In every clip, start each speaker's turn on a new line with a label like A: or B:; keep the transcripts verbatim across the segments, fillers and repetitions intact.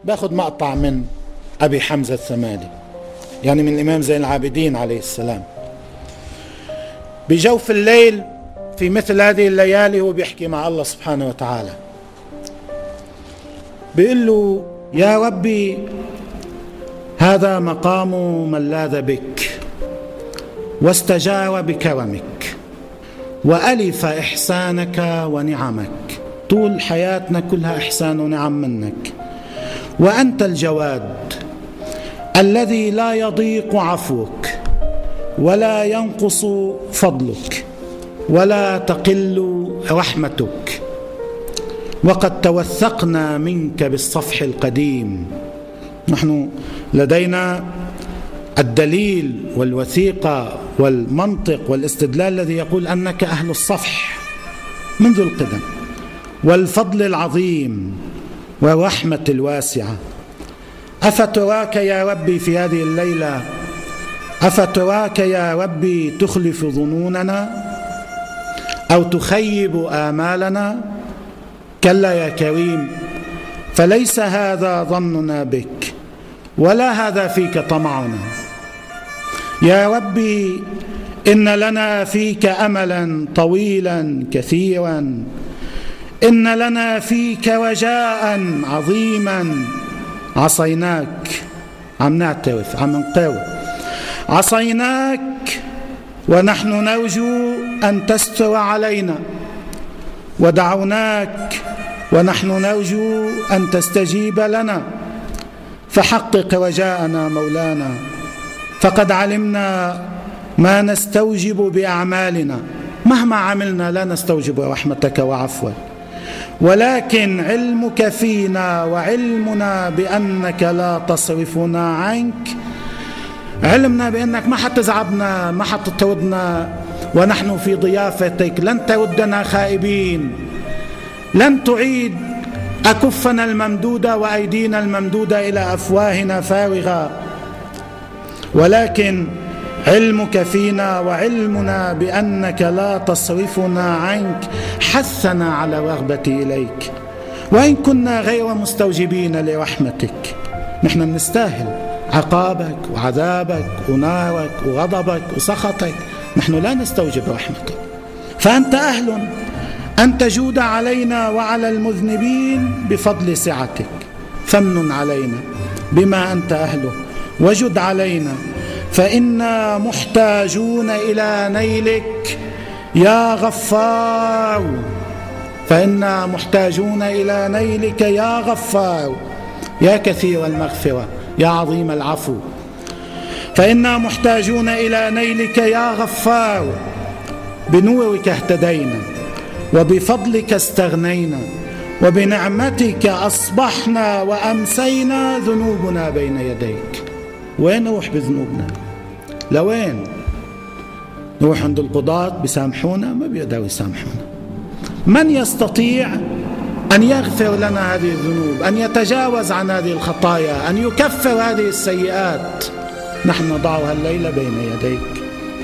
A: باخذ مقطع من أبي حمزة الثمالي، يعني من الإمام زين العابدين عليه السلام. بجوف الليل في مثل هذه الليالي هو بيحكي مع الله سبحانه وتعالى، بيقول له: يا ربي، هذا مقام من لاذ بك واستجار بكرمك وألف إحسانك ونعمك، طول حياتنا كلها إحسان ونعم منك، وأنت الجواد الذي لا يضيق عفوك ولا ينقص فضلك ولا تقل رحمتك، وقد توثقنا منك بالصفح القديم. نحن لدينا الدليل والوثيقة والمنطق والاستدلال الذي يقول أنك أهل الصفح منذ القدم والفضل العظيم والرحمة الواسعة. أفتراك يا ربي في هذه الليلة، أفتراك يا ربي تخلف ظنوننا أو تخيب آمالنا؟ كلا يا كريم، فليس هذا ظننا بك ولا هذا فيك طمعنا. يا ربي، إن لنا فيك أملا طويلا كثيرا، إن لنا فيك رجاء عظيما. عصيناك، عم نعترف، عم نقر، عصيناك ونحن نرجو أن تستر علينا، ودعوناك ونحن نرجو أن تستجيب لنا، فحقق رجاءنا مولانا، فقد علمنا ما نستوجب بأعمالنا، مهما عملنا لا نستوجب رحمتك وعفوك، ولكن علمك فينا وعلمنا بأنك لا تصرفنا عنك، علمنا بأنك ما حتزعبنا، ما حتطردنا ونحن في ضيافتك، لن تردنا خائبين، لن تعيد أكفنا الممدودة وأيدينا الممدودة إلى أفواهنا فارغة، ولكن علمك فينا وعلمنا بأنك لا تصرفنا عنك حثنا على الرغبة إليك، وإن كنا غير مستوجبين لرحمتك. نحن نستاهل عقابك وعذابك ونارك وغضبك وسخطك، نحن لا نستوجب رحمتك، فأنت أهل أن تجود علينا وعلى المذنبين بفضل سعتك، فمن علينا بما أنت أهله وجد علينا، فإنا محتاجون إلى نيلك يا غفار، فإنا محتاجون إلى نيلك يا غفار، يا كثير المغفرة يا عظيم العفو، فإنا محتاجون إلى نيلك يا غفار، بنورك اهتدينا وبفضلك استغنينا وبنعمتك أصبحنا وأمسينا، ذنوبنا بين يديك. وين نروح بذنوبنا؟ لوين نروح؟ عند القضاة بيسامحونا؟ ما بيقدروا يسامحونا. من يستطيع أن يغفر لنا هذه الذنوب، أن يتجاوز عن هذه الخطايا، أن يكفر هذه السيئات؟ نحن نضعها الليلة بين يديك،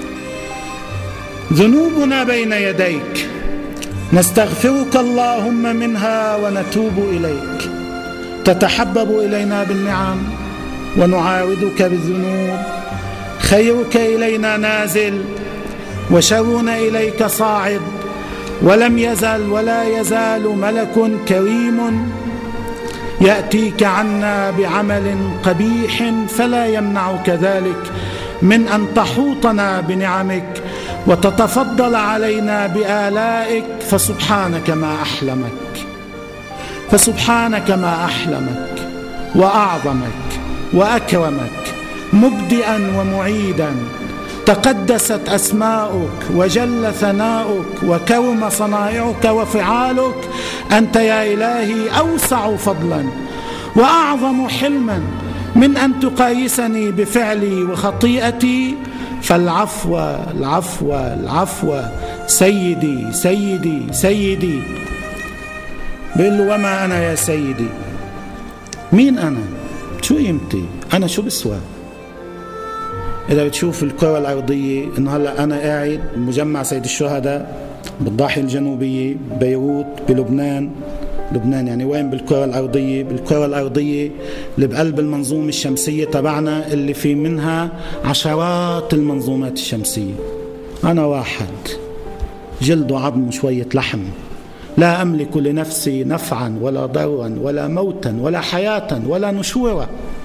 A: ذنوبنا بين يديك، نستغفرك اللهم منها ونتوب إليك. تتحبب إلينا بالنعم ونعاودك بالذنوب، خيرك إلينا نازل وشرنا إليك صاعد، ولم يزل ولا يزال ملك كريم يأتيك عنا بعمل قبيح فلا يمنعك ذلك من أن تحوطنا بنعمك وتتفضل علينا بآلائك. فسبحانك ما أحلمك، فسبحانك ما أحلمك وأعظمك وأكرمك، مبدئا ومعيدا، تقدست أسماؤك وجل ثناؤك وكرم صنائعك وفعالك. أنت يا إلهي أوسع فضلا وأعظم حلما من أن تقايسني بفعلي وخطيئتي، فالعفو العفو العفو سيدي سيدي سيدي. بيقول له: وما أنا يا سيدي؟ مين أنا؟ شو قيمتي؟ أنا شو بسوى؟ إذا بتشوف الكرة الأرضية إنه هلأ أنا قاعد بمجمع سيد الشهداء بالضاحية الجنوبية، بيروت، بلبنان، لبنان يعني وين بالكرة الأرضية؟ بالكرة الأرضية اللي بقلب المنظومة الشمسية تبعنا اللي في منها عشرات المنظومات الشمسية. أنا واحد جلد وعظم وشوية لحم، لا أملك لنفسي نفعا ولا ضرا ولا موتا ولا حياة ولا نشورا.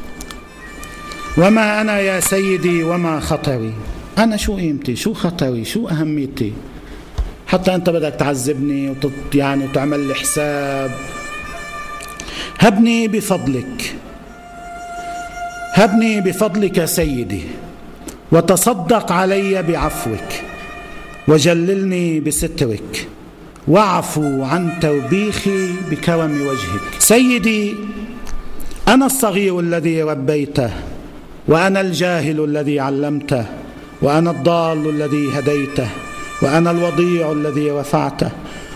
A: وما أنا يا سيدي وما خطري. أنا شو قيمتي؟ شو خطري؟ شو أهميتي؟ حتى أنت بدك تعذبني وتط يعني وتعمل لي حساب. هبني بفضلك، هبني بفضلك سيدي، وتصدق علي بعفوك، وجللني بسترك، واعفو عن توبيخي بكرم وجهك. سيدي، أنا الصغير الذي ربيته، وأنا الجاهل الذي علمته، وأنا الضال الذي هديته، وأنا الوضيع الذي رفعته،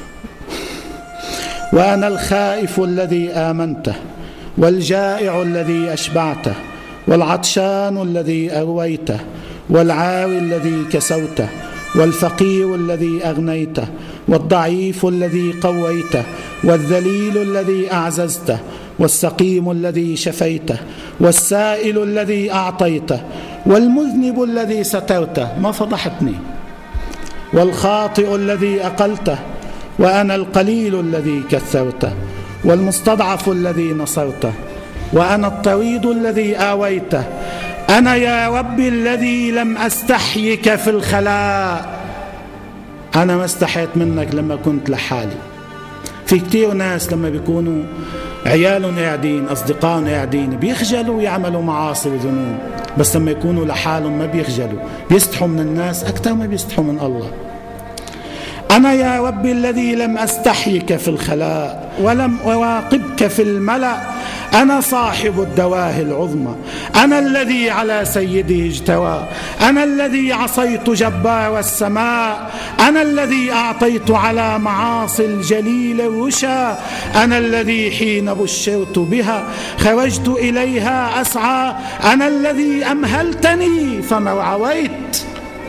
A: وأنا الخائف الذي آمنته، والجائع الذي أشبعته، والعطشان الذي أرويته، والعاري الذي كسوته، والفقير الذي أغنيته، والضعيف الذي قويته، والذليل الذي أعززته، والسقيم الذي شفيته، والسائل الذي أعطيته، والمذنب الذي سترته ما فضحتني، والخاطئ الذي أقلته، وأنا القليل الذي كثرته، والمستضعف الذي نصرته، وأنا الطريد الذي آويته. أنا يا ربي الذي لم أستحيك في الخلاء. أنا ما استحيت منك لما كنت لحالي. في كتير ناس لما بيكونوا عيالهم قاعدين، أصدقائهم قاعدين، بيخجلوا يعملوا معاصي وذنوب، بس لما يكونوا لحالهم ما بيخجلوا، بيستحوا من الناس أكثر ما بيستحوا من الله. أنا يا ربي الذي لم أستحيك في الخلاء ولم أراقبك في الملأ. أنا صاحب الدواهي العظمى، أنا الذي على سيده اجتوى، أنا الذي عصيت جبار السماء، أنا الذي أعطيت على معاصي الجليل الرشا، أنا الذي حين بشرت بها خرجت إليها أسعى، أنا الذي أمهلتني فما رعويت،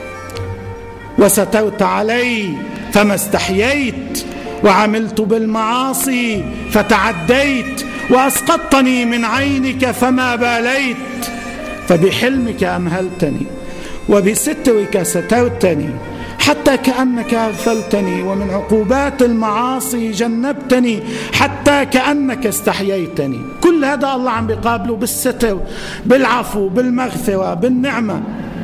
A: وسترت علي فما استحييت، وعملت بالمعاصي فتعديت، وأسقطتني من عينك فما باليت. فبحلمك أمهلتني، وبسترك سترتني، حتى كأنك أغفلتني، ومن عقوبات المعاصي جنبتني، حتى كأنك استحييتني. كل هذا الله عم بيقابله بالستر، بالعفو، بالمغفرة، بالنعمة.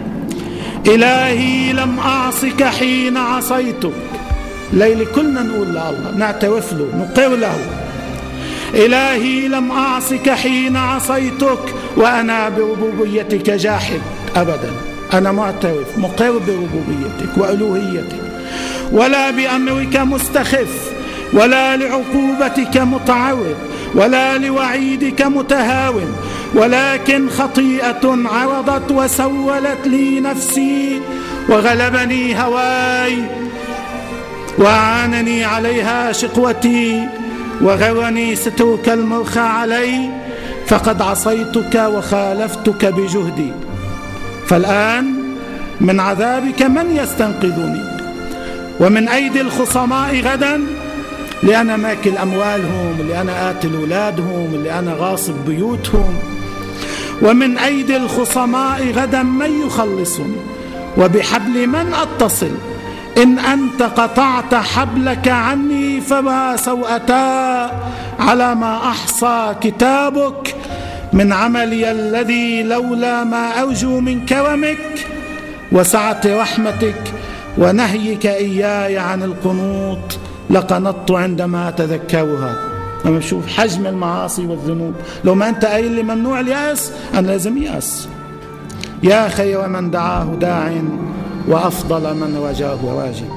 A: إلهي لم أعصك حين عصيتك. ليلة كلنا نقول لله، نعترف له، نقر له. إلهي لم أعصك حين عصيتك وأنا بربوبيتك جاحد. أبدا، أنا معترف مقر بربوبيتك وألوهيتك، ولا بأمرك مستخف، ولا لعقوبتك متعرض، ولا لوعيدك متهاون، ولكن خطيئة عرضت وسولت لي نفسي، وغلبني هواي، وأعانني عليها شقوتي، وغرني سترك المرخى علي، فقد عصيتك وخالفتك بجهدي. فالآن من عذابك من يستنقذني؟ ومن أيدي الخصماء غدا، اللي أنا ماكل أموالهم، اللي أنا قاتل أولادهم، اللي أنا غاصب بيوتهم. ومن أيدي الخصماء غدا من يخلصني؟ وبحبل من أتصل؟ إن أنت قطعت حبلك عني فما سوءتا على ما أحصى كتابك من عملي الذي لولا ما أرجو من كرمك وسعة رحمتك ونهيك إياي عن القنوط لقنطت عندما تذكرها. لما بشوف حجم المعاصي والذنوب، لو ما أنت قايل لي ممنوع اليأس، أنا لازم يأس. يا خير من دعاه داع وأفضل من رجاه راجي.